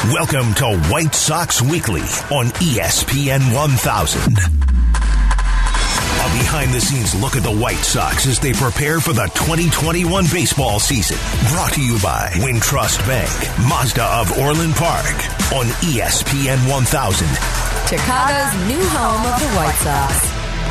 Welcome to White Sox Weekly on ESPN 1000. A behind-the-scenes look at the White Sox as they prepare for the 2021 baseball season. Brought to you by Wintrust Bank, Mazda of Orland Park on ESPN 1000. Chicago's new home of the White Sox.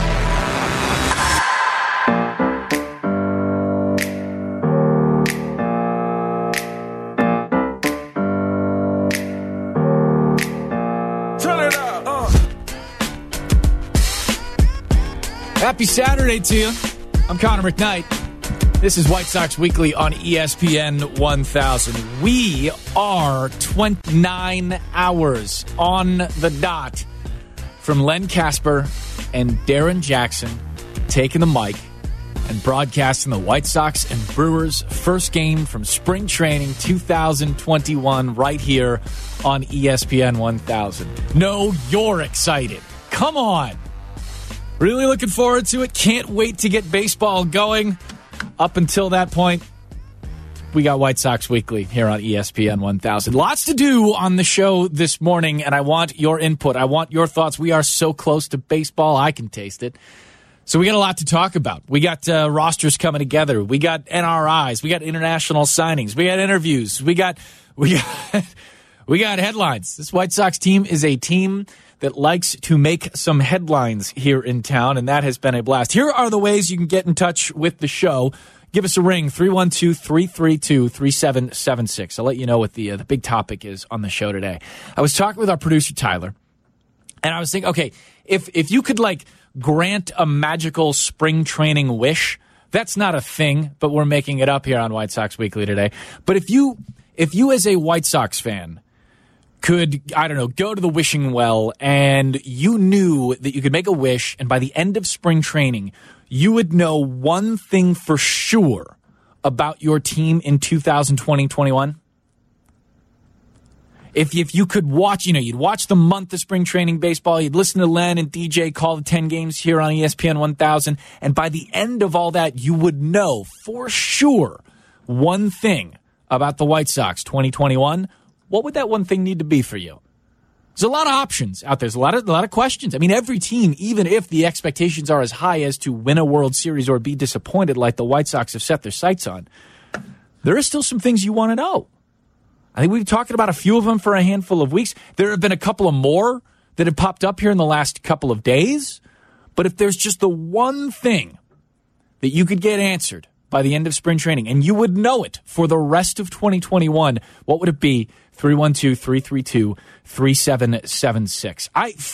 Happy Saturday to you. I'm Connor McKnight. This is White Sox Weekly on ESPN 1000. We are 29 hours on the dot from Len Casper and Darren Jackson taking the mic and broadcasting the White Sox and Brewers' first game from spring training 2021 right here on ESPN 1000. No, you're excited. Come on. Really looking forward to it. Can't wait to get baseball going. Up until that point, we got White Sox Weekly here on ESPN 1000. Lots to do on the show this morning, and I want your input. I want your thoughts. We are so close to baseball, I can taste it. So we got a lot to talk about. We got rosters coming together. We got NRIs. We got international signings. We got interviews. We got headlines. This White Sox team is a team that likes to make some headlines here in town, and that has been a blast. Here are the ways you can get in touch with the show. Give us a ring, 312-332-3776. I'll let you know what the big topic is on the show today. I was talking with our producer, Tyler, and I was thinking, okay, if you could, grant a magical spring training wish, that's not a thing, but we're making it up here on White Sox Weekly today. But if you as a White Sox fan could, go to the wishing well and you knew that you could make a wish, and by the end of spring training, you would know one thing for sure about your team in 2020-21? If you could watch, you'd watch the month of spring training baseball, you'd listen to Len and DJ call the 10 games here on ESPN 1000, and by the end of all that, you would know for sure one thing about the White Sox 2021. What would that one thing need to be for you? There's a lot of options out there. There's a lot of questions. I mean, every team, even if the expectations are as high as to win a World Series or be disappointed like the White Sox have set their sights on, there are still some things you want to know. I think we've been talking about a few of them for a handful of weeks. There have been a couple of more that have popped up here in the last couple of days. But if there's just the one thing that you could get answered by the end of spring training, and you would know it for the rest of 2021, what would it be? 312-332-3776.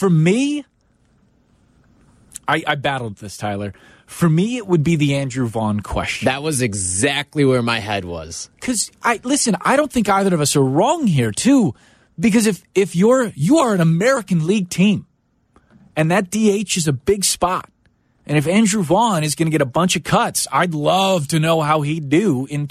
I battled this, Tyler. For me, it would be the Andrew Vaughn question. That was exactly where my head was. Because, I don't think either of us are wrong here, too. Because if you are an American League team, and that DH is a big spot, and if Andrew Vaughn is going to get a bunch of cuts, I'd love to know how he'd do in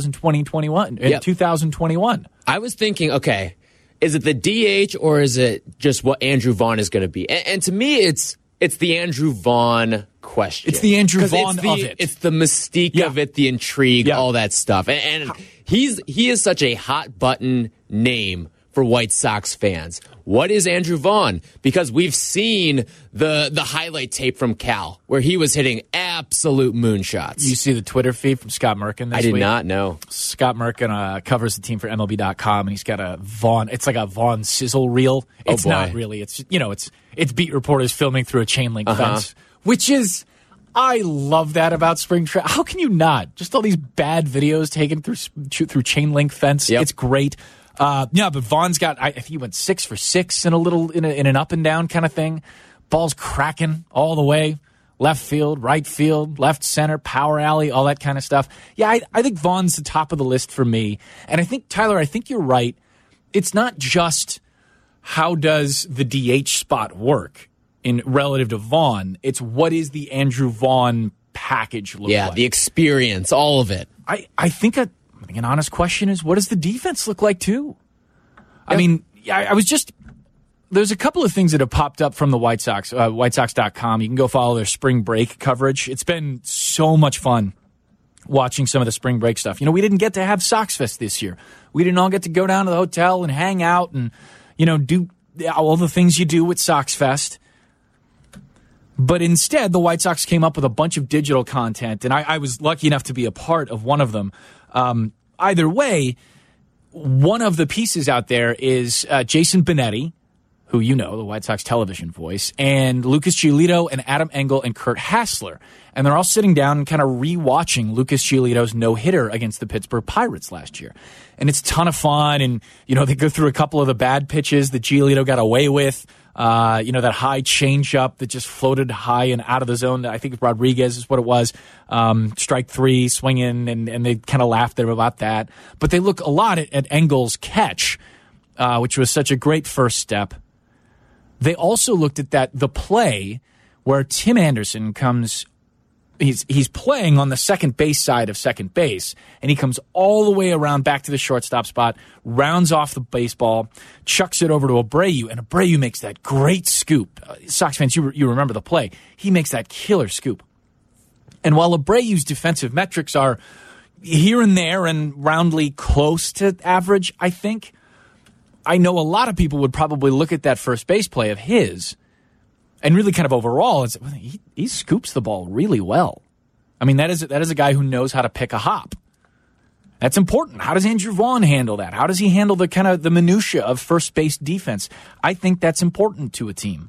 2021. I was thinking, okay, is it the DH or is it just what Andrew Vaughn is going to be? And to me, it's the Andrew Vaughn question. It's the Andrew Vaughn of it. It's the mystique of it, the intrigue, all that stuff. And he is such a hot button name for White Sox fans. What is Andrew Vaughn? Because we've seen the highlight tape from Cal where he was hitting absolute moonshots. You see the Twitter feed from Scott Merkin this week? I did not know. Scott Merkin covers the team for MLB.com, and he's got a Vaughn. It's like a Vaughn sizzle reel. It's not really. It's it's beat reporters filming through a chain link fence, which is. I love that about spring training. How can you not? Just all these bad videos taken through chain link fence. Yep. It's great. But Vaughn's got, I think he went 6 for 6 in an up and down kind of thing. Ball's cracking all the way. Left field, right field, left center, power alley, all that kind of stuff. Yeah, I think Vaughn's the top of the list for me. And I think, Tyler, you're right. It's not just how does the DH spot work in relative to Vaughn. It's what is the Andrew Vaughn package look like? Yeah, the experience, all of it. I think an honest question is, what does the defense look like, too? I mean, I was just... There's a couple of things that have popped up from the White Sox, WhiteSox.com. You can go follow their spring break coverage. It's been so much fun watching some of the spring break stuff. We didn't get to have Sox Fest this year. We didn't all get to go down to the hotel and hang out and, do all the things you do with Sox Fest. But instead, the White Sox came up with a bunch of digital content, and I was lucky enough to be a part of one of them. Either way, one of the pieces out there is Jason Benetti, who the White Sox television voice, and Lucas Giolito and Adam Engel and Kurt Hassler. And they're all sitting down and kind of re-watching Lucas Giolito's no-hitter against the Pittsburgh Pirates last year. And it's a ton of fun, and, they go through a couple of the bad pitches that Giolito got away with. That high changeup that just floated high and out of the zone. I think Rodriguez is what it was. Strike three, swinging, and they kind of laughed there about that. But they look a lot at Engel's catch, which was such a great first step. They also looked at the play where Tim Anderson comes. He's playing on the second base side of second base, and he comes all the way around back to the shortstop spot, rounds off the baseball, chucks it over to Abreu, and Abreu makes that great scoop. Sox fans, you remember the play. He makes that killer scoop. And while Abreu's defensive metrics are here and there and roundly close to average, I think, I know a lot of people would probably look at that first base play of his and really kind of overall, he scoops the ball really well. I mean, that is a guy who knows how to pick a hop. That's important. How does Andrew Vaughn handle that? How does he handle the kind of the minutia of first base defense? I think that's important to a team.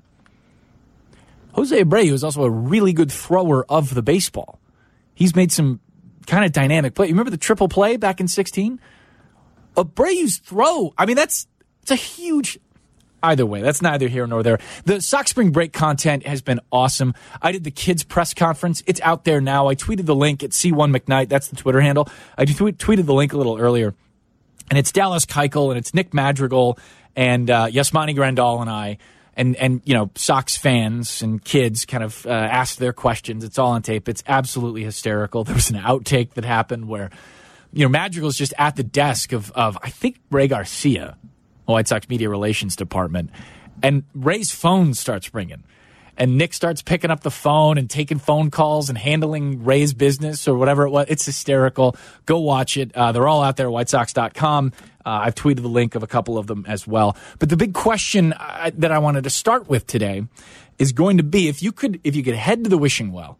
Jose Abreu is also a really good thrower of the baseball. He's made some kind of dynamic play. You remember the triple play back in 2016? Abreu's throw, it's a huge... Either way, that's neither here nor there. The Sox Spring Break content has been awesome. I did the kids' press conference. It's out there now. I tweeted the link at C1McKnight. That's the Twitter handle. I tweeted the link a little earlier. And it's Dallas Keuchel, and it's Nick Madrigal, and Yasmani Grandal and I. And Sox fans and kids kind of asked their questions. It's all on tape. It's absolutely hysterical. There was an outtake that happened where, Madrigal's just at the desk of I think, Ray Garcia, White Sox Media Relations Department, and Ray's phone starts ringing, and Nick starts picking up the phone and taking phone calls and handling Ray's business or whatever it was. It's hysterical. Go watch it. They're all out there, whitesox.com. I've tweeted the link of a couple of them as well. But the big question that I wanted to start with today is going to be, if you could head to the wishing well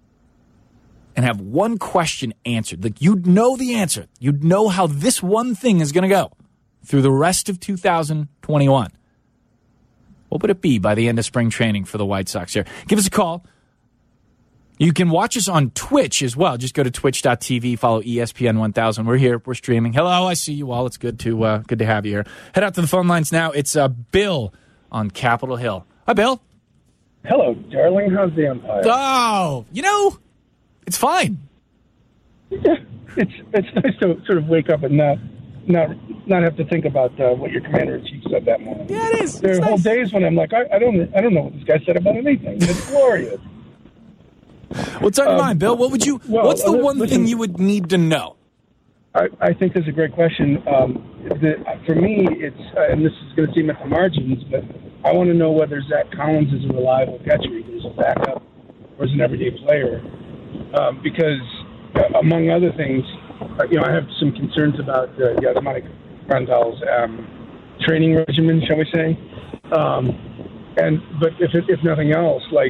and have one question answered, like you'd know the answer, you'd know how this one thing is going to go through the rest of 2021. What would it be by the end of spring training for the White Sox here? Give us a call. You can watch us on Twitch as well. Just go to twitch.tv, follow ESPN 1000. We're here. We're streaming. Hello, I see you all. It's good to have you here. Head out to the phone lines now. It's Bill on Capitol Hill. Hi, Bill. Hello, darling. How's the Empire? Oh, it's fine. Yeah, it's nice to sort of wake up and not have to think about what your commander-in-chief said that morning. Yeah, it is. There are whole days when I'm like, I don't know what this guy said about anything. It's glorious. What's on your mind, Bill? What's the one thing you would need to know? I think that's a great question. For me, it's and this is going to seem at the margins, but I want to know whether Zach Collins is a reliable catcher, either as a backup or as an everyday player, because among other things, I have some concerns about Yasmani Grandal's training regimen, shall we say? But if nothing else, like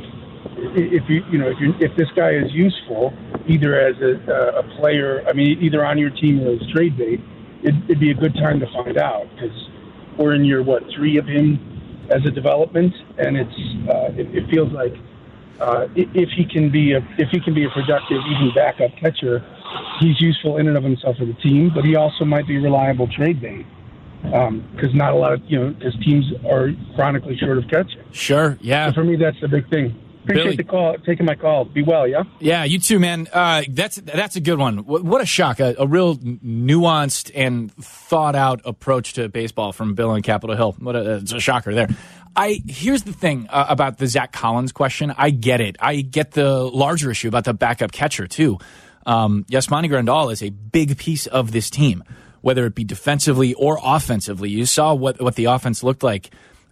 if this guy is useful, either as a player, either on your team or as trade bait, it'd be a good time to find out, because we're in year 3 of him as a development, and it feels like if he can be a productive, even backup catcher, he's useful in and of himself for the team, but he also might be a reliable trade bait, because not a lot of because teams are chronically short of catching. Sure, yeah. So for me, that's the big thing. Appreciate the call, taking my call. Be well, yeah? Yeah, you too, man. That's a good one. What a shock. A real nuanced and thought-out approach to baseball from Bill on Capitol Hill. It's a shocker there. Here's the thing about the Zach Collins question. I get it. I get the larger issue about the backup catcher, too. Yasmani Grandal is a big piece of this team, whether it be defensively or offensively. You saw what the offense looked like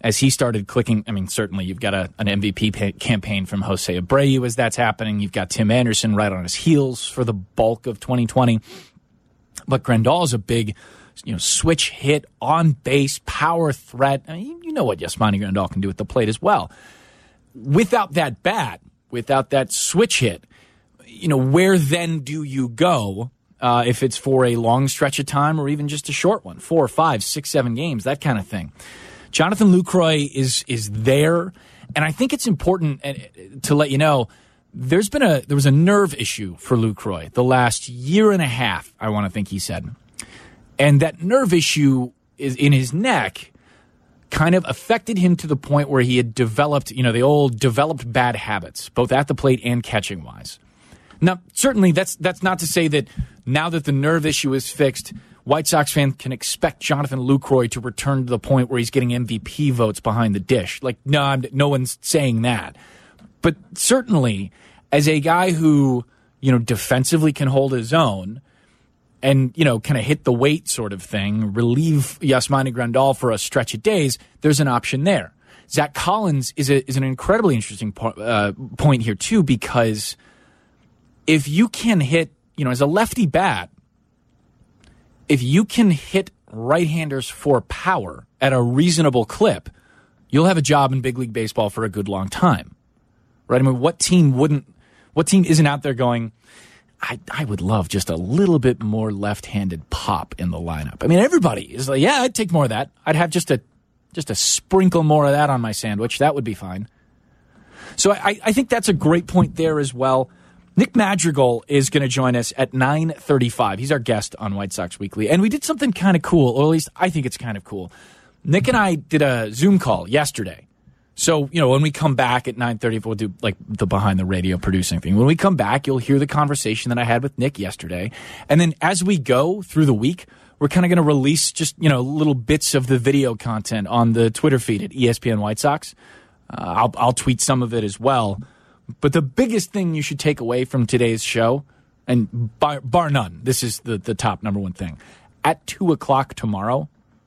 as he started clicking. I mean, certainly you've got an MVP campaign from Jose Abreu as that's happening. You've got Tim Anderson right on his heels for the bulk of 2020. But Grandal is a big, switch hit, on base, power threat. I mean, you know what Yasmani Grandal can do at the plate as well. Without that bat, without that switch hit, where then do you go if it's for a long stretch of time or even just a short one, 4, 5, 6, 7 games, that kind of thing. Jonathan Lucroy is there, and I think it's important to let you know there was a nerve issue for Lucroy the last year and a half, I want to think he said. And that nerve issue is in his neck kind of affected him to the point where he had developed, the old developed bad habits, both at the plate and catching wise. Now, certainly that's not to say that now that the nerve issue is fixed, White Sox fans can expect Jonathan Lucroy to return to the point where he's getting MVP votes behind the dish. Like, no one's saying that. But certainly, as a guy who, defensively can hold his own and, kind of hit the weight sort of thing, relieve Yasmani Grandal for a stretch of days, there's an option there. Zach Collins is an incredibly interesting point here, too, because if you can hit, as a lefty bat, if you can hit right-handers for power at a reasonable clip, you'll have a job in big league baseball for a good long time. Right? I mean, what team isn't out there going, I would love just a little bit more left-handed pop in the lineup. I mean, everybody is like, yeah, I'd take more of that. I'd have just a sprinkle more of that on my sandwich. That would be fine. So I think that's a great point there as well. Nick Madrigal is going to join us at 9:35. He's our guest on White Sox Weekly. And we did something kind of cool, or at least I think it's kind of cool. Nick and I did a Zoom call yesterday. So, when we come back at 9:30, we'll do like the behind the radio producing thing. When we come back, you'll hear the conversation that I had with Nick yesterday. And then as we go through the week, we're kind of going to release just, little bits of the video content on the Twitter feed at ESPN White Sox. I'll tweet some of it as well. But the biggest thing you should take away from today's show, and bar none, this is the top number one thing. At 2 o'clock tomorrow,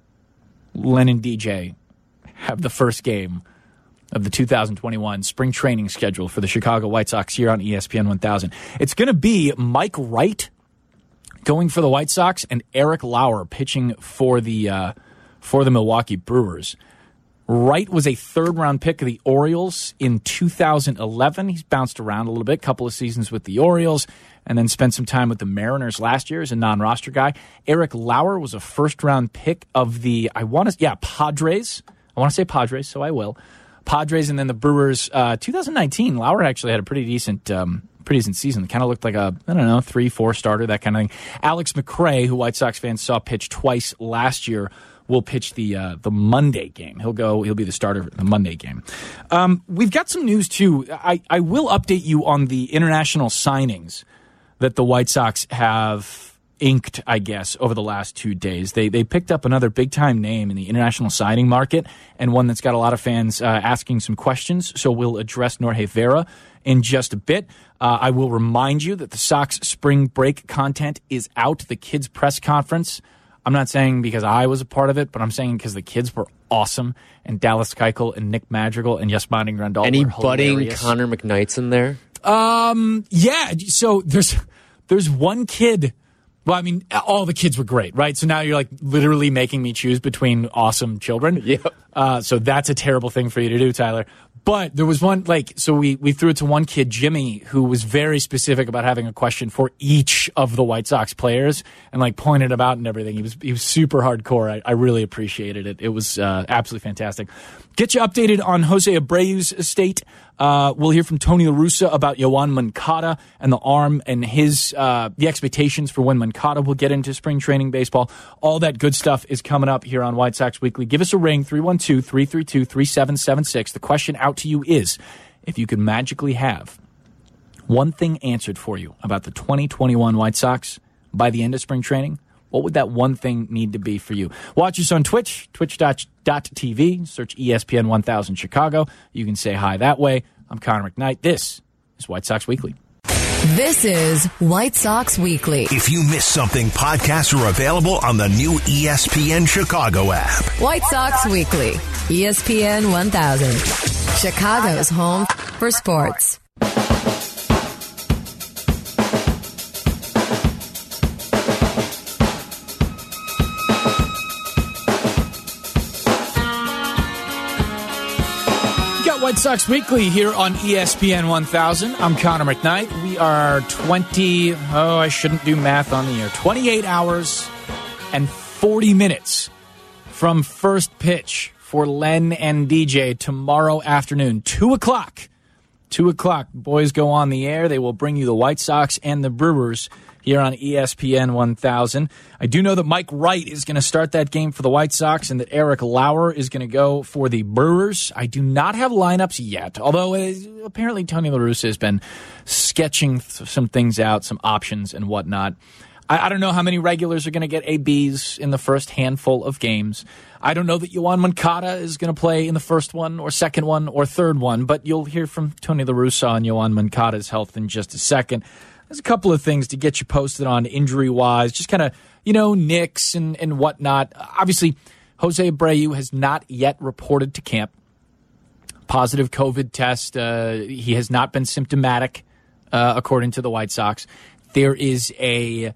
Len and DJ have the first game of the 2021 spring training schedule for the Chicago White Sox here on ESPN 1000. It's going to be Mike Wright going for the White Sox and Eric Lauer pitching for the Milwaukee Brewers. Wright was a third-round pick of the Orioles in 2011. He's bounced around a little bit, couple of seasons with the Orioles, and then spent some time with the Mariners last year as a non-roster guy. Eric Lauer was a first-round pick of the, Padres. I want to say Padres, so I will. Padres, and then the Brewers. 2019, Lauer actually had a pretty decent season. Kind of looked like a, 3-4 starter, that kind of thing. Alex McRae, who White Sox fans saw pitch twice last year, will pitch the Monday game. He'll be the starter for the Monday game. We've got some news, too. I will update you on the international signings that the White Sox have inked, I guess, over the last 2 days. They picked up another big-time name in the international signing market, and one that's got a lot of fans asking some questions, so we'll address Norge Vera in just a bit. I will remind you that the Sox spring break content is out. The kids' press conference, I'm not saying because I was a part of it, but I'm saying because the kids were awesome, and Dallas Keuchel and Nick Madrigal and Yasmani Grandal Any were budding hilarious. Connor McKnights in there? Yeah. So there's one kid. Well, I mean, all the kids were great, right? So now you're like literally making me choose between awesome children. Yep. So that's a terrible thing for you to do, Tyler. But there was one, so we threw it to one kid, Jimmy, who was very specific about having a question for each of the White Sox players and pointed them out and everything. He was super hardcore. I really appreciated it. It was absolutely fantastic. Get you updated on Jose Abreu's state. We'll hear from Tony La Russa about Yoan Moncada and the arm and the expectations for when Moncada will get into spring training baseball. All that good stuff is coming up here on White Sox Weekly. Give us a ring, 312-332-3776. The question out to you is, if you could magically have one thing answered for you about the 2021 White Sox by the end of spring training, what would that one thing need to be for you? Watch us on Twitch, twitch.tv, search ESPN 1000 Chicago. You can say hi that way. I'm Connor McKnight. This is White Sox Weekly. This is White Sox Weekly. If you miss something, podcasts are available on the new ESPN Chicago app. White Sox Weekly, ESPN 1000, Chicago's home for sports. White Sox Weekly here on ESPN 1000. I'm Connor McKnight. We are 28 hours and 40 minutes from first pitch for Len and DJ tomorrow afternoon. 2 o'clock. 2 o'clock. Boys go on the air. They will bring you the White Sox and the Brewers here on ESPN 1000. I do know that Mike Wright is going to start that game for the White Sox and that Eric Lauer is going to go for the Brewers. I do not have lineups yet, although apparently Tony La Russa has been sketching some things out, some options and whatnot. I don't know how many regulars are going to get ABs in the first handful of games. I don't know that Yoan Moncada is going to play in the first one or second one or third one, but you'll hear from Tony La Russa on Yoan Moncada's health in just a second. There's a couple of things to get you posted on injury-wise, just kind of, nicks and whatnot. Obviously, Jose Abreu has not yet reported to camp. Positive COVID test. He has not been symptomatic, according to the White Sox. There is a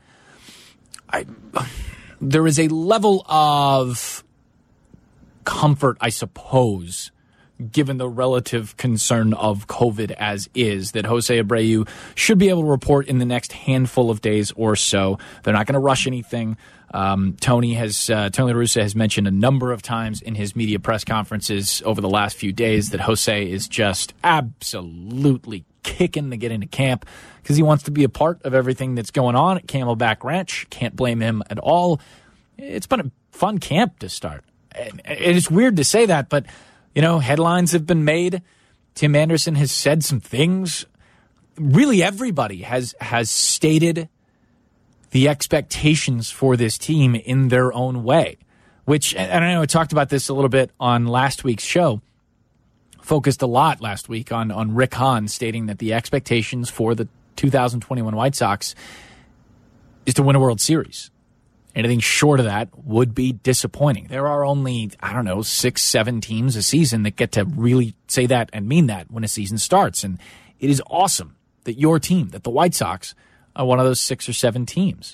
level of comfort, I suppose, given the relative concern of COVID as is, that Jose Abreu should be able to report in the next handful of days or so. They're not going to rush anything. Tony La Russa has mentioned a number of times in his media press conferences over the last few days that Jose is just absolutely kicking to get into camp because he wants to be a part of everything that's going on at Camelback Ranch. Can't blame him at all. It's been a fun camp to start. And it's weird to say that, but headlines have been made. Tim Anderson has said some things. Really, everybody has stated the expectations for this team in their own way, which, and I know I talked about this a little bit on last week's show, focused a lot last week on Rick Hahn stating that the expectations for the 2021 White Sox is to win a World Series. Anything short of that would be disappointing. There are only, 6-7 teams a season that get to really say that and mean that when a season starts. And it is awesome that your team, that the White Sox, are one of those 6 or 7 teams.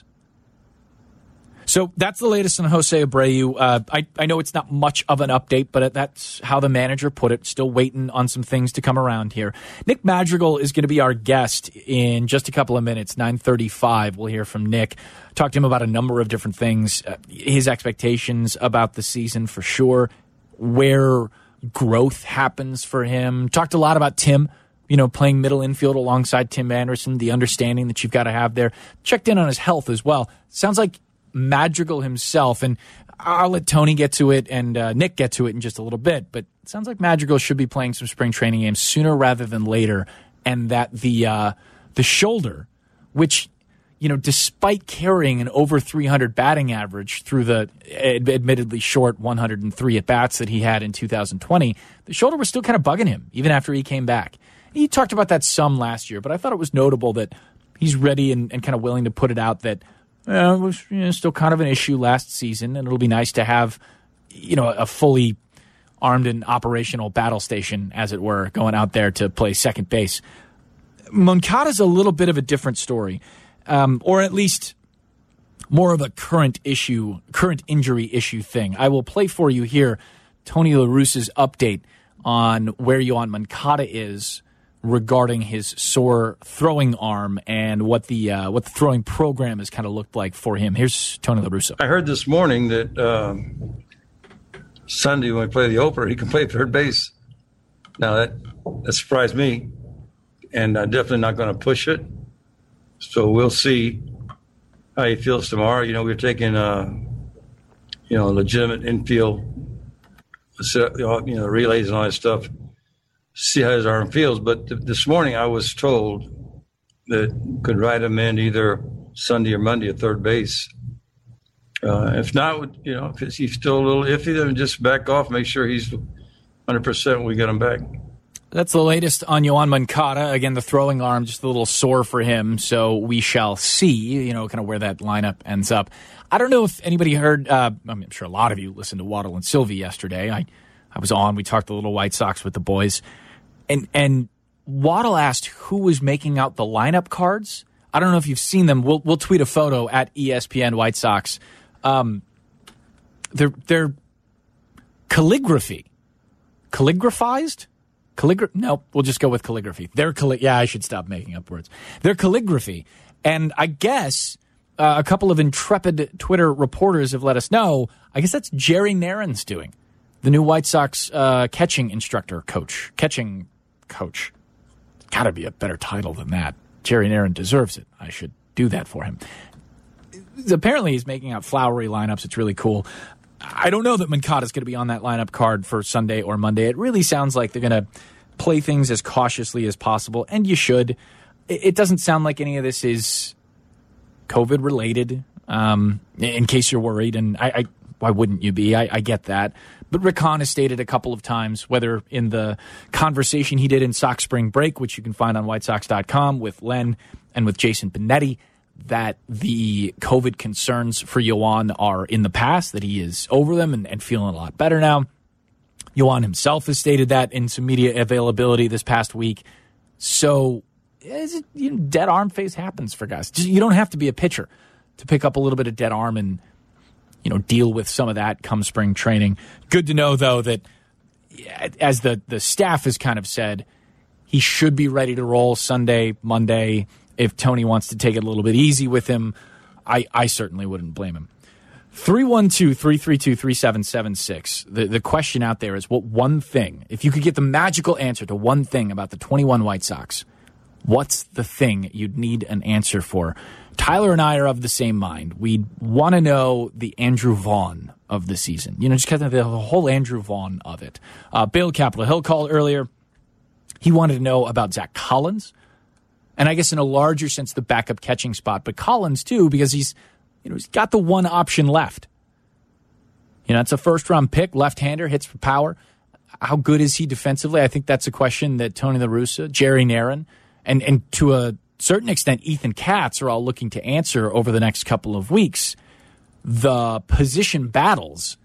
So that's the latest on Jose Abreu. I know it's not much of an update, but that's how the manager put it. Still waiting on some things to come around here. Nick Madrigal is going to be our guest in just a couple of minutes, 9:35. We'll hear from Nick. Talk to him about a number of different things, his expectations about the season for sure, where growth happens for him. Talked a lot about Tim, playing middle infield alongside Tim Anderson, the understanding that you've got to have there. Checked in on his health as well. Sounds like Madrigal himself, and I'll let Tony get to it and Nick get to it in just a little bit, but it sounds like Madrigal should be playing some spring training games sooner rather than later, and that the shoulder, which, despite carrying an over 300 batting average through the admittedly short 103 at-bats that he had in 2020, the shoulder was still kind of bugging him even after he came back. He talked about that some last year, but I thought it was notable that he's ready and kind of willing to put it out that it was still kind of an issue last season, and it'll be nice to have, a fully armed and operational battle station, as it were, going out there to play second base. Moncada's a little bit of a different story, or at least more of a current injury issue thing. I will play for you here Tony La Russa's update on where Yoan Moncada is regarding his sore throwing arm and what the throwing program has kind of looked like for him. Here's Tony La Russa. I heard this morning that Sunday when we play the opener, he can play third base. Now that surprised me, and I'm definitely not going to push it. So we'll see how he feels tomorrow. We're taking legitimate infield, relays and all that stuff. See how his arm feels. But this morning I was told that could ride him in either Sunday or Monday at third base. If not, if he's still a little iffy, then just back off, make sure he's 100% when we get him back. That's the latest on Yoan Moncada. Again, the throwing arm, just a little sore for him, so we shall see, kind of where that lineup ends up. I don't know if anybody heard, I'm sure a lot of you listened to Waddle and Sylvie yesterday. I was on, we talked a little White Sox with the boys, and Waddle asked who was making out the lineup cards. I don't know if you've seen them. We'll tweet a photo at ESPN White Sox. They're calligraphized? No, we'll just go with calligraphy. I should stop making up words. They're calligraphy. And I guess a couple of intrepid Twitter reporters have let us know, I guess that's Jerry Naren's doing. The new White Sox catching coach. Got to be a better title than that. Jerry Naren deserves it. I should do that for him. Apparently he's making out flowery lineups. It's really cool. I don't know that Moncada's going to be on that lineup card for Sunday or Monday. It really sounds like they're going to play things as cautiously as possible, and you should. It doesn't sound like any of this is COVID-related, in case you're worried, and why wouldn't you be? I get that. But Rick Hahn has stated a couple of times, whether in the conversation he did in Sox Spring Break, which you can find on WhiteSox.com with Len and with Jason Benetti, that the COVID concerns for Yoan are in the past, that he is over them and feeling a lot better now. Yoan himself has stated that in some media availability this past week. So dead arm phase happens for guys. You don't have to be a pitcher to pick up a little bit of dead arm and deal with some of that come spring training. Good to know, though, that as the staff has kind of said, he should be ready to roll Sunday, Monday. If Tony wants to take it a little bit easy with him, I certainly wouldn't blame him. 312-332-3776. The question out there is, what one thing, if you could get the magical answer to one thing about the 21 White Sox, what's the thing you'd need an answer for? Tyler and I are of the same mind. We want to know the Andrew Vaughn of the season. Just kind of the whole Andrew Vaughn of it. Bill Capitol Hill called earlier. He wanted to know about Zach Collins. And I guess in a larger sense, the backup catching spot. But Collins, too, because he's got the one option left. It's a first-round pick, left-hander, hits for power. How good is he defensively? I think that's a question that Tony La Russa, Jerry Naren, and to a certain extent, Ethan Katz are all looking to answer over the next couple of weeks. The position battles,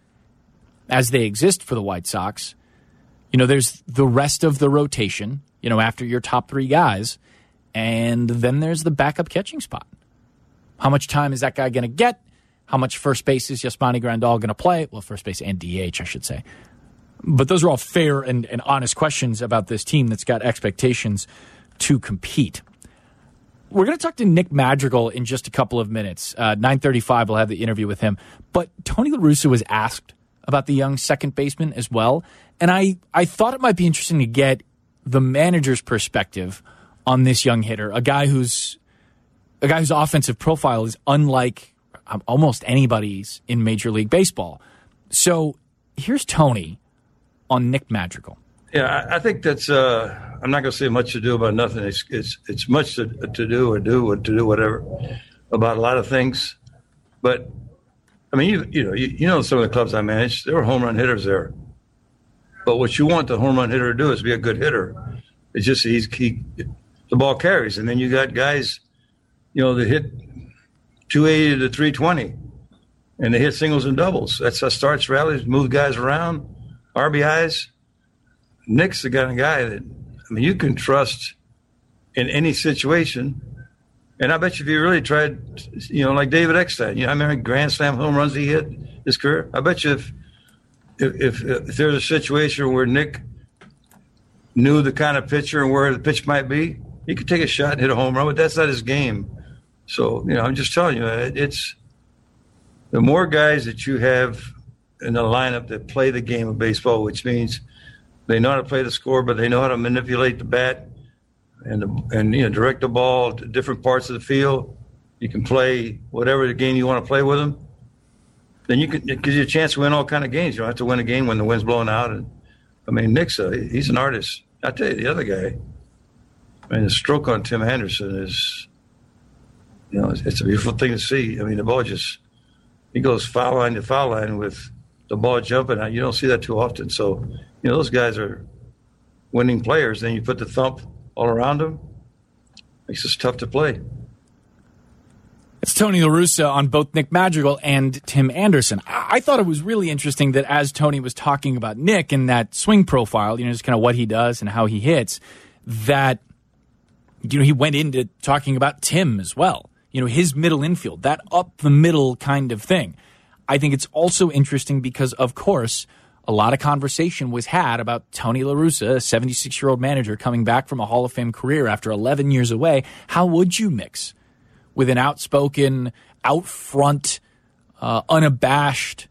as they exist for the White Sox, there's the rest of the rotation, after your top three guys, and then there's the backup catching spot. How much time is that guy going to get? How much first base is Yasmani Grandal going to play? Well, first base and DH, I should say. But those are all fair and honest questions about this team that's got expectations to compete. We're going to talk to Nick Madrigal in just a couple of minutes. 9:35, we'll have the interview with him. But Tony La Russa was asked about the young second baseman as well. And I thought it might be interesting to get the manager's perspective on this young hitter, a guy whose offensive profile is unlike almost anybody's in Major League Baseball. So here's Tony on Nick Madrigal. Yeah, I think that's. I'm not going to say much to do about nothing. It's much to do whatever about a lot of things. But I mean, you know some of the clubs I managed, there were home run hitters there. But what you want the home run hitter to do is be a good hitter. It's just the ball carries, and then you got guys, that hit 280 to 320, and they hit singles and doubles. That's how starts rallies, move guys around, RBIs. Nick's the kind of guy that, you can trust in any situation. And I bet you if you really tried, like David Eckstein, I remember grand slam home runs he hit his career. I bet you if there's a situation where Nick knew the kind of pitcher and where the pitch might be, he could take a shot and hit a home run, but that's not his game. So, I'm just telling you, it's the more guys that you have in the lineup that play the game of baseball, which means they know how to play the score, but they know how to manipulate the bat and direct the ball to different parts of the field. You can play whatever the game you want to play with them. Then it gives you a chance to win all kind of games. You don't have to win a game when the wind's blowing out. And Nick's he's an artist. I tell you, the other guy, the stroke on Tim Henderson is, it's a beautiful thing to see. The ball he goes foul line to foul line with the ball jumping out. You don't see that too often. So, those guys are winning players, then you put the thump all around them. Makes it tough to play. It's Tony La Russa on both Nick Madrigal and Tim Anderson. I thought it was really interesting that as Tony was talking about Nick and that swing profile, just kind of what he does and how he hits, that, he went into talking about Tim as well. His middle infield, that up the middle kind of thing. I think it's also interesting because, of course, a lot of conversation was had about Tony La Russa, a 76-year-old manager coming back from a Hall of Fame career after 11 years away. How would you mix with an outspoken, out front, unabashed,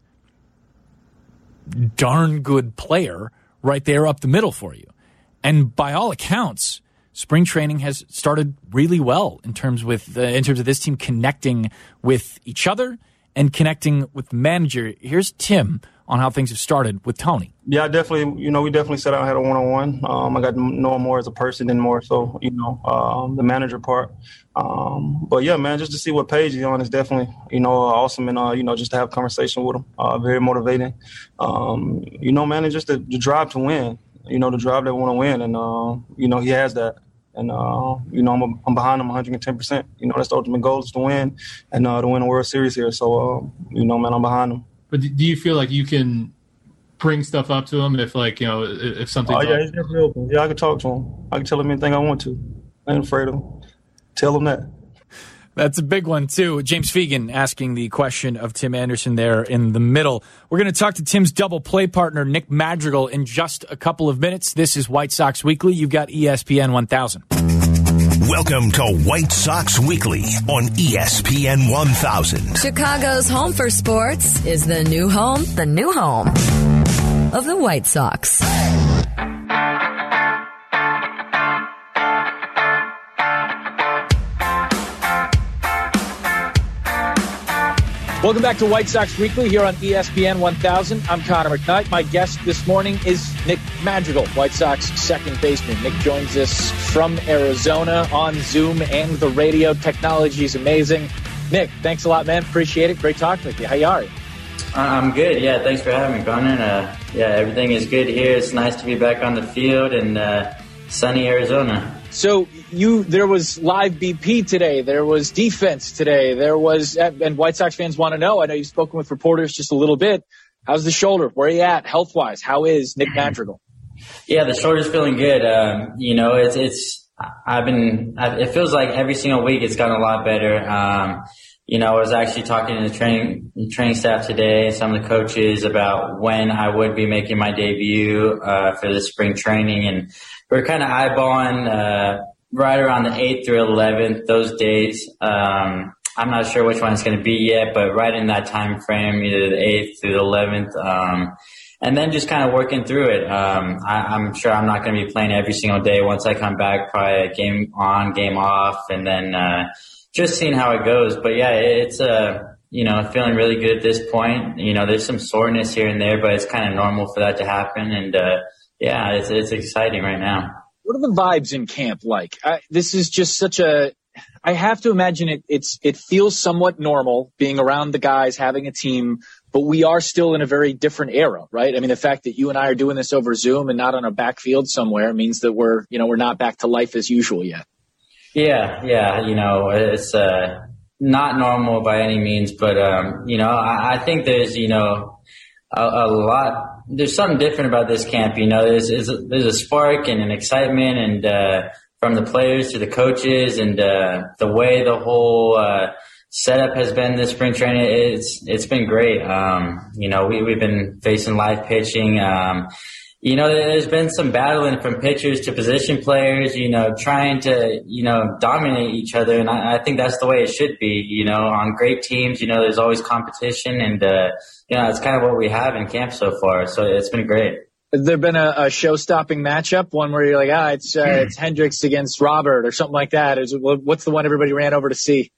darn good player right there up the middle for you? And by all accounts, spring training has started really well in terms of this team connecting with each other and connecting with the manager. Here's Tim on how things have started with Tony. Yeah, definitely. We definitely sat out and had a one-on-one. I got to know him more as a person than more so, the manager part. But yeah, man, just to see what page he's on is definitely, awesome. And, just to have a conversation with him, very motivating. Man, and just the drive to win, the drive that want to win. And, he has that. And, I'm behind him 110%. That's the ultimate goal is to win and to win a World Series here. So, man, I'm behind him. But do you feel like you can bring stuff up to him if something? Oh, yeah, he's definitely open. Yeah, I can talk to him. I can tell him anything I want to. I ain't afraid of him. Tell him that. That's a big one, too. James Fegan asking the question of Tim Anderson there in the middle. We're going to talk to Tim's double play partner, Nick Madrigal, in just a couple of minutes. This is White Sox Weekly. You've got ESPN 1000. Welcome to White Sox Weekly on ESPN 1000. Chicago's home for sports is the new home of the White Sox. Welcome back to White Sox Weekly here on ESPN 1000. I'm Connor McKnight. My guest this morning is Nick Madrigal, White Sox second baseman. Nick joins us from Arizona on Zoom and the radio. Technology is amazing. Nick, thanks a lot, man. Appreciate it. Great talking with you. How are you? I'm good. Yeah, thanks for having me, Connor. Everything is good here. It's nice to be back on the field in sunny Arizona. So there was live BP today. There was defense today. And White Sox fans want to know. I know you've spoken with reporters just a little bit. How's the shoulder? Where are you at health-wise? How is Nick Madrigal? Yeah, the shoulder's feeling good. It feels like every single week it's gotten a lot better. I was actually talking to the training staff today, some of the coaches, about when I would be making my debut for the spring training, and we're kind of eyeballing right around the 8th through 11th, those days. I'm not sure which one it's going to be yet, but right in that time frame, either the 8th through the 11th. And then just kind of working through it. I'm sure I'm not going to be playing every single day. Once I come back, probably a game on, game off, and then just seeing how it goes. But yeah, it's feeling really good at this point. There's some soreness here and there, but it's kind of normal for that to happen. And it's exciting right now. What are the vibes in camp like? This is just I have to imagine it feels somewhat normal being around the guys, having a team, but we are still in a very different era, right? I mean, the fact that you and I are doing this over Zoom and not on a backfield somewhere means that we're not back to life as usual yet. Yeah. It's not normal by any means, but I think there's a lot. There's something different about this camp. There's a spark and an excitement, and from the players to the coaches, and the way the whole setup has been this spring training. It's been great. We've been facing live pitching. There's been some battling from pitchers to position players, trying to, dominate each other. And I think that's the way it should be, on great teams, there's always competition, and, it's kind of what we have in camp so far. So it's been great. Has there been a show-stopping matchup, one where you're like, it's Hendricks against Robert or something like that? What's the one everybody ran over to see?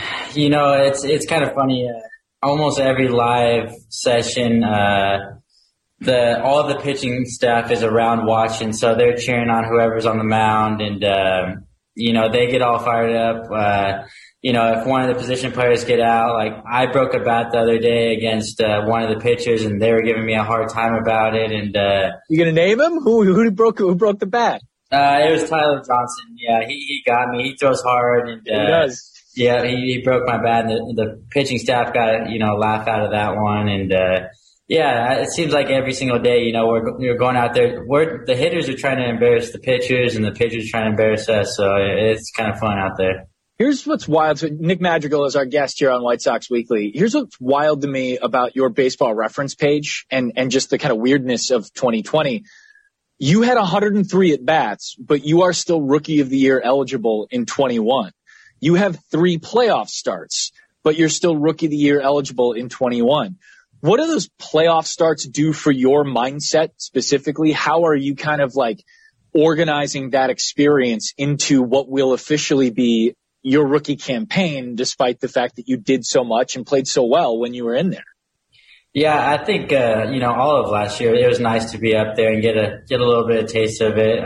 It's kind of funny. Almost every live session, all the pitching staff is around watching, so they're cheering on whoever's on the mound, and they get all fired up. if one of the position players get out, like I broke a bat the other day against one of the pitchers, and they were giving me a hard time about it. And you gonna name him? Who broke the bat? It was Tyler Johnson. Yeah, he got me. He throws hard, and he does. Yeah, he broke my bat, and the pitching staff got a laugh out of that one. And yeah, it seems like every single day, we're going out there. The hitters are trying to embarrass the pitchers, and the pitchers are trying to embarrass us. So it's kind of fun out there. Here's what's wild. So Nick Madrigal is our guest here on White Sox Weekly. Here's what's wild to me about your baseball reference page and just the kind of weirdness of 2020. You had 103 at bats, but you are still Rookie of the Year eligible in 21. You have 3 playoff starts, but you're still Rookie of the Year eligible in 21. What do those playoff starts do for your mindset specifically? How are you kind of like organizing that experience into what will officially be your rookie campaign, despite the fact that you did so much and played so well when you were in there? Yeah, I think, all of last year, it was nice to be up there and get a little bit of taste of it.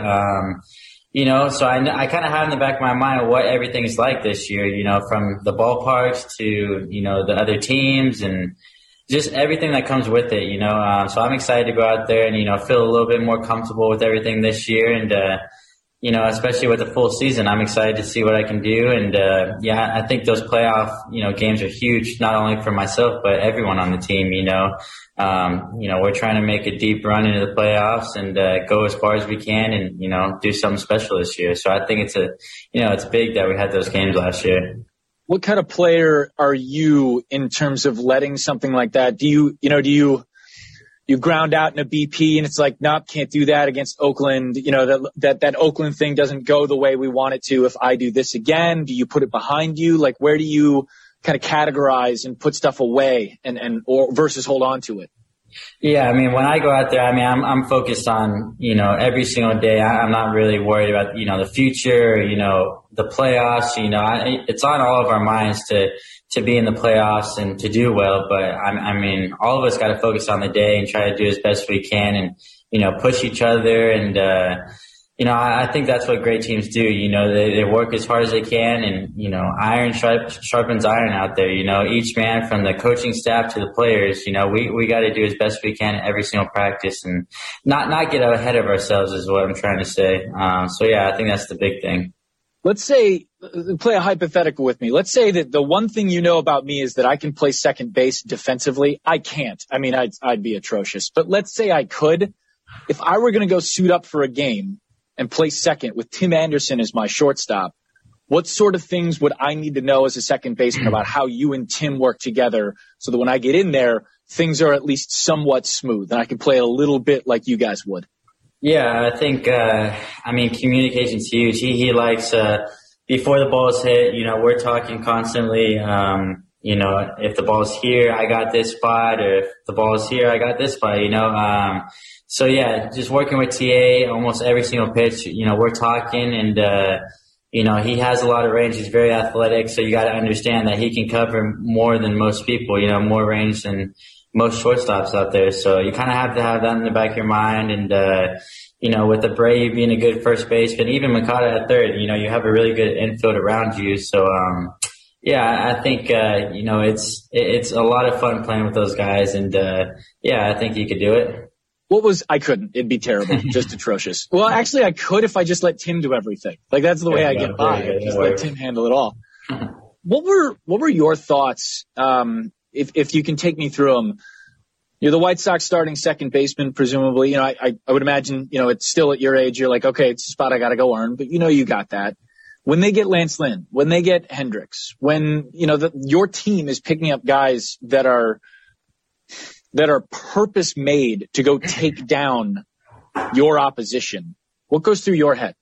So I kind of have in the back of my mind what everything's like this year, from the ballparks to, the other teams and just everything that comes with it, So I'm excited to go out there and, feel a little bit more comfortable with everything this year. And, especially with the full season, I'm excited to see what I can do. And, I think those playoff, games are huge, not only for myself, but everyone on the team, we're trying to make a deep run into the playoffs and, go as far as we can and, do something special this year. So I think it's big that we had those games last year. What kind of player are you in terms of letting something like that? Do you ground out in a BP and it's like, nope, can't do that against Oakland. That Oakland thing doesn't go the way we want it to. If I do this again, do you put it behind you? Like, where do you kind of categorize and put stuff away or versus hold on to it? Yeah, when I go out there, I'm focused on, every single day. I'm not really worried about, the future, the playoffs, it's on all of our minds to be in the playoffs and to do well. But all of us got to focus on the day and try to do as best we can and, push each other. And, I think that's what great teams do. They work as hard as they can and, iron sharpens iron out there. Each man from the coaching staff to the players, we got to do as best we can every single practice and not get ahead of ourselves is what I'm trying to say. I think that's the big thing. Let's say, play a hypothetical with me. Let's say that the one thing you know about me is that I can play second base defensively. I can't. I'd be atrocious. But let's say I could. If I were going to go suit up for a game and play second with Tim Anderson as my shortstop, what sort of things would I need to know as a second baseman about how you and Tim work together so that when I get in there, things are at least somewhat smooth and I can play a little bit like you guys would? Yeah, I think, communication's huge. He likes, before the ball's hit, we're talking constantly, if the ball's here, I got this spot, or if the ball's here, I got this spot, just working with TA almost every single pitch, we're talking and, he has a lot of range. He's very athletic. So you got to understand that he can cover more than most people, more range than most shortstops out there. So you kind of have to have that in the back of your mind. And, with Abreu being a good first baseman, even Makata at third, you have a really good infield around you. So, I think, it's a lot of fun playing with those guys. And, I think you could do it. I couldn't. It'd be terrible. Just atrocious. Well, actually, I could if I just let Tim do everything. Like, that's the way I get by. Just let Tim handle it all. What were your thoughts, if you can take me through them? You're the White Sox starting second baseman, presumably. I would imagine, it's still at your age. You're like, okay, it's a spot I got to go earn. But you got that. When they get Lance Lynn, when they get Hendricks, when, your team is picking up guys that are purpose made to go take down your opposition, what goes through your head?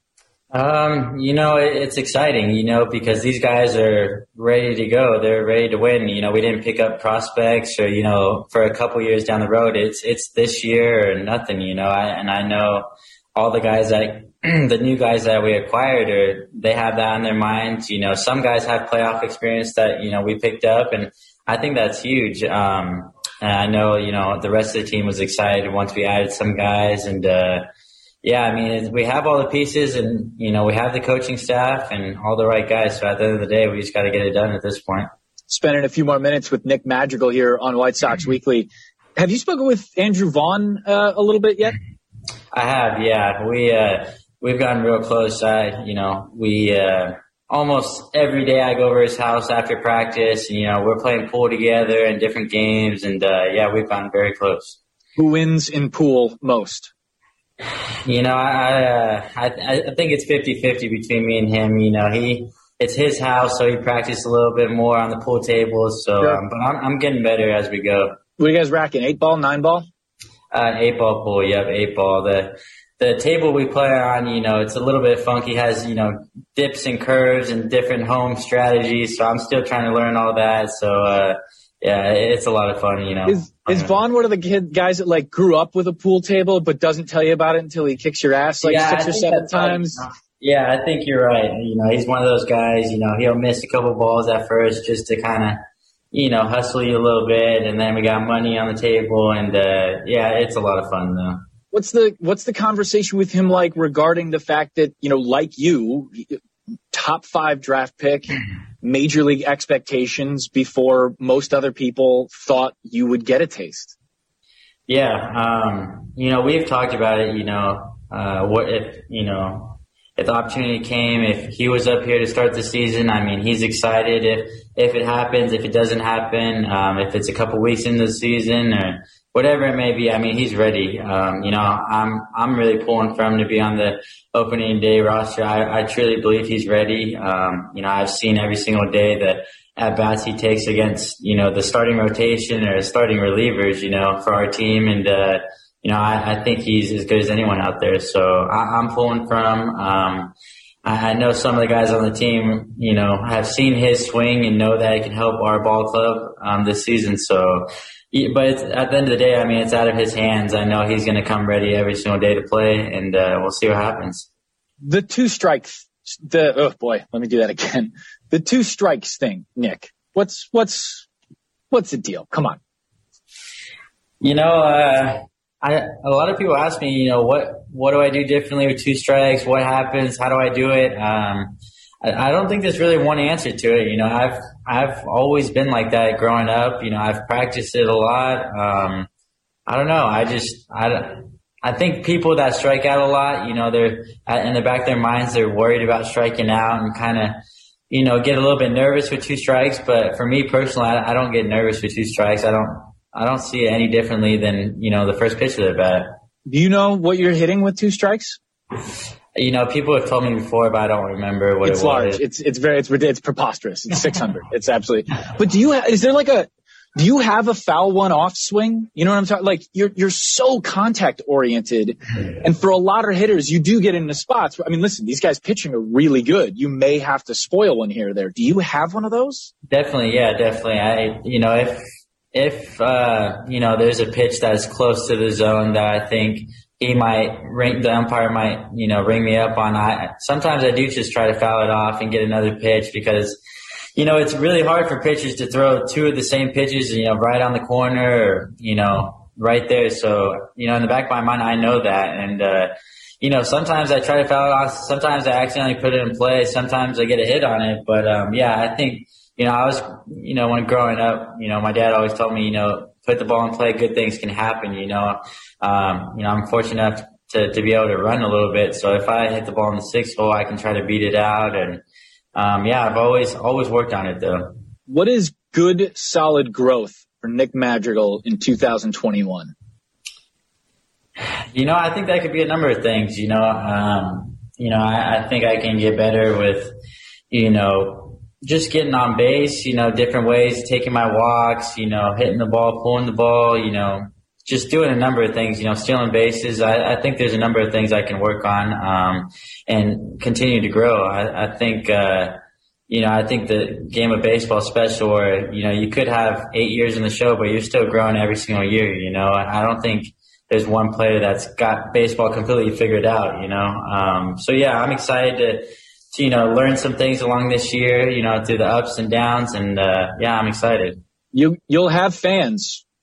It's exciting, because these guys are ready to go. They're ready to win. We didn't pick up prospects or, for a couple years down the road. It's this year or nothing, I know all the guys the new guys that we acquired they have that on their minds. Some guys have playoff experience that, we picked up, and I think that's huge. And I know, the rest of the team was excited once we added some guys, and, yeah, I mean, we have all the pieces and, we have the coaching staff and all the right guys. So at the end of the day, we just got to get it done at this point. Spending a few more minutes with Nick Madrigal here on White Sox Weekly. Have you spoken with Andrew Vaughn a little bit yet? I have, yeah. We've gotten real close. We almost every day I go over his house after practice. And, we're playing pool together in different games. And, we've gotten very close. Who wins in pool most? I think it's 50-50 between me and him. It's his house, so he practiced a little bit more on the pool tables. So, sure. But I'm getting better as we go. What are you guys racking? 8-ball, 9-ball? 8-ball pool. Yep, 8-ball. The table we play on, it's a little bit funky. Has dips and curves and different home strategies. So I'm still trying to learn all that. So it's a lot of fun. Is Vaughn one of the guys that grew up with a pool table but doesn't tell you about it until he kicks your ass 6 or 7 times? Yeah, I think you're right. He's one of those guys. He'll miss a couple balls at first just to kind of hustle you a little bit, and then we got money on the table, and it's a lot of fun though. What's the conversation with him like regarding the fact that like you, top 5 draft pick, major league expectations before most other people thought you would get a taste? Yeah, we've talked about it. What if the opportunity came, if he was up here to start the season, I mean, he's excited if it happens, if it doesn't happen, if it's a couple weeks into the season or whatever it may be. I mean, he's ready. I'm really pulling for him to be on the opening day roster. I truly believe he's ready. I've seen every single day the at-bats he takes against, the starting rotation or starting relievers, for our team. And, I think he's as good as anyone out there. So I'm pulling for him. I know some of the guys on the team, have seen his swing and know that it can help our ball club this season. So, but at the end of the day, I mean, it's out of his hands. I know he's going to come ready every single day to play, and we'll see what happens. The 2 strikes. Oh boy, let me do that again. The 2 strikes thing, Nick. What's the deal? Come on. A lot of people ask me, what do I do differently with 2 strikes? What happens? How do I do it? I don't think there's really one answer to it. I've always been like that growing up. I've practiced it a lot. I don't know. I think people that strike out a lot, they're in the back of their minds, they're worried about striking out and kind of, get a little bit nervous with 2 strikes. But for me personally, I don't get nervous with 2 strikes. I don't see it any differently than, the first pitch of the bat. Do you know what you're hitting with 2 strikes? People have told me before, but I don't remember what it was. It's large. It's preposterous. It's 600. It's absolutely. But do you have a foul one off swing? You know what I'm talking? Like you're so contact oriented, and for a lot of hitters, you do get into spots. I mean, listen, these guys pitching are really good. You may have to spoil one here or there. Do you have one of those? Definitely, yeah, definitely. If there's a pitch that is close to the zone that I think the umpire might, ring me up on, sometimes I do just try to foul it off and get another pitch because, it's really hard for pitchers to throw 2 of the same pitches, right on the corner or, right there. So, in the back of my mind, I know that. And, sometimes I try to foul it off. Sometimes I accidentally put it in play. Sometimes I get a hit on it. But, I think, I was, when growing up, my dad always told me, put the ball in play, good things can happen, I'm fortunate enough to be able to run a little bit. So if I hit the ball in the 6th hole, I can try to beat it out. And, I've always worked on it though. What is good, solid growth for Nick Madrigal in 2021? I think that could be a number of things, I think I can get better with, just getting on base, different ways, taking my walks, hitting the ball, pulling the ball, just doing a number of things, stealing bases. I think there's a number of things I can work on, and continue to grow. I think the game of baseball is special where, you could have 8 years in the show, but you're still growing every single year, I don't think there's one player that's got baseball completely figured out, So yeah, I'm excited to learn some things along this year, through the ups and downs. And, I'm excited. You'll have fans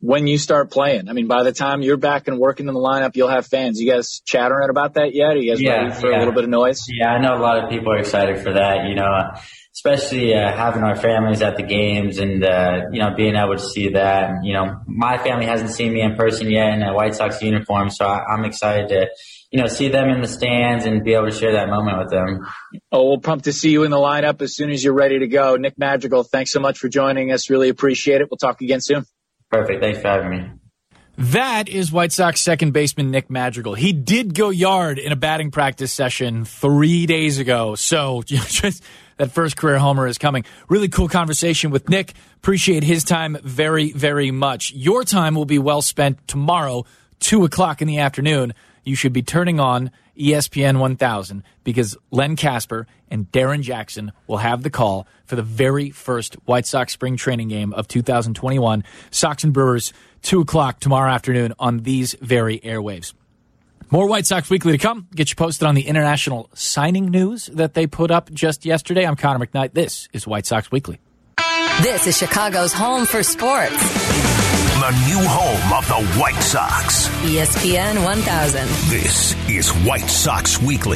when you start playing? I mean, by the time you're back and working in the lineup, you'll have fans. You guys chattering about that yet? Are you guys ready for a little bit of noise? Yeah, I know a lot of people are excited for that, especially having our families at the games and, being able to see that. My family hasn't seen me in person yet in a White Sox uniform, so I'm excited to, see them in the stands and be able to share that moment with them. Oh, we're pumped to see you in the lineup as soon as you're ready to go. Nick Madrigal, thanks so much for joining us. Really appreciate it. We'll talk again soon. Perfect. Thanks for having me. That is White Sox second baseman Nick Madrigal. He did go yard in a batting practice session 3 days ago. So just that first career homer is coming. Really cool conversation with Nick. Appreciate his time very, very much. Your time will be well spent tomorrow, 2 o'clock in the afternoon. You should be turning on ESPN 1000 because Len Casper and Darren Jackson will have the call for the very first White Sox spring training game of 2021. Sox and Brewers, 2 o'clock tomorrow afternoon on these very airwaves. More White Sox Weekly to come. Get you posted on the international signing news that they put up just yesterday. I'm Connor McKnight. This is White Sox Weekly. This is Chicago's home for sports. The new home of the White Sox. ESPN 1000. This is White Sox Weekly.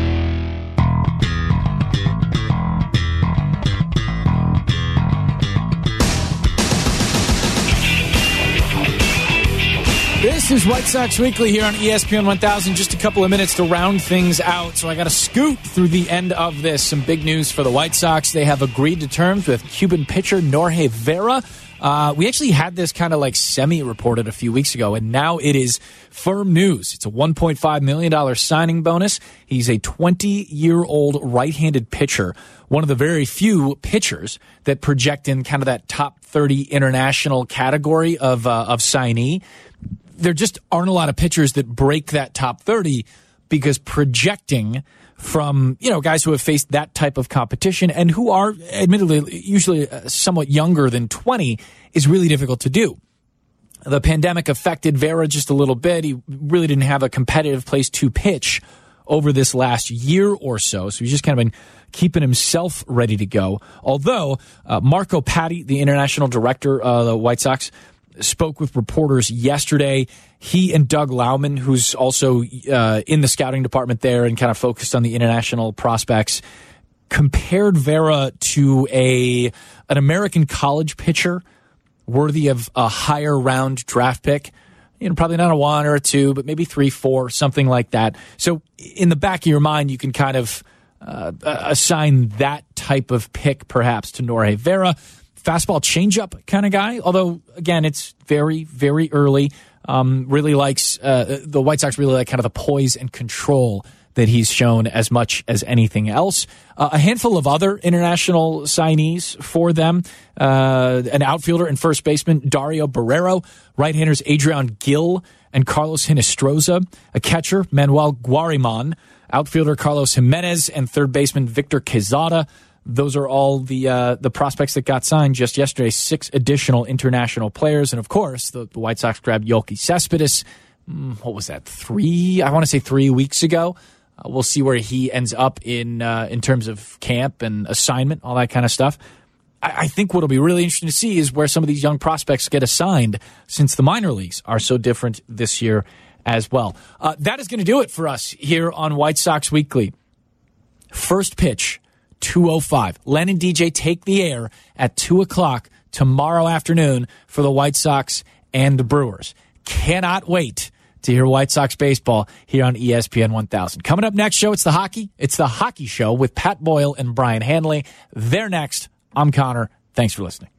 This is White Sox Weekly here on ESPN 1000. Just a couple of minutes to round things out, so I got to scoot through the end of this. Some big news for the White Sox. They have agreed to terms with Cuban pitcher Norge Vera. We actually had this kind of like semi-reported a few weeks ago, and now it is firm news. It's a $1.5 million signing bonus. He's a 20-year-old right-handed pitcher, one of the very few pitchers that project in kind of that top 30 international category of signee. There just aren't a lot of pitchers that break that top 30 because projecting from, guys who have faced that type of competition and who are admittedly usually somewhat younger than 20 is really difficult to do. The pandemic affected Vera just a little bit. He really didn't have a competitive place to pitch over this last year or so. So he's just kind of been keeping himself ready to go. Although Marco Patti, the international director of the White Sox, spoke with reporters yesterday. He and Doug Lauman, who's also in the scouting department there and kind of focused on the international prospects, compared Vera to an American college pitcher worthy of a higher round draft pick. Probably not a 1 or a 2, but maybe 3, 4, something like that. So in the back of your mind, you can kind of assign that type of pick perhaps to Norge Vera. Fastball changeup kind of guy, although, again, it's very, very early. Really likes the White Sox really like kind of the poise and control that he's shown as much as anything else. A handful of other international signees for them. An outfielder and first baseman, Dario Barrero. Right-handers, Adrian Gill and Carlos Hinestroza. A catcher, Manuel Guariman. Outfielder, Carlos Jimenez. And third baseman, Victor Quezada. Those are all the prospects that got signed just yesterday. 6 additional international players. And, of course, the White Sox grabbed Yoelqui Cespedes. What was that, 3 weeks ago? We'll see where he ends up in terms of camp and assignment, all that kind of stuff. I think what'll be really interesting to see is where some of these young prospects get assigned since the minor leagues are so different this year as well. That is going to do it for us here on White Sox Weekly. First pitch, 2:05. Len and DJ take the air at 2 o'clock tomorrow afternoon for the White Sox and the Brewers. Cannot wait to hear White Sox baseball here on ESPN 1000. Coming up next show, it's the hockey. It's the Hockey Show with Pat Boyle and Brian Hanley. They're next. I'm Connor. Thanks for listening.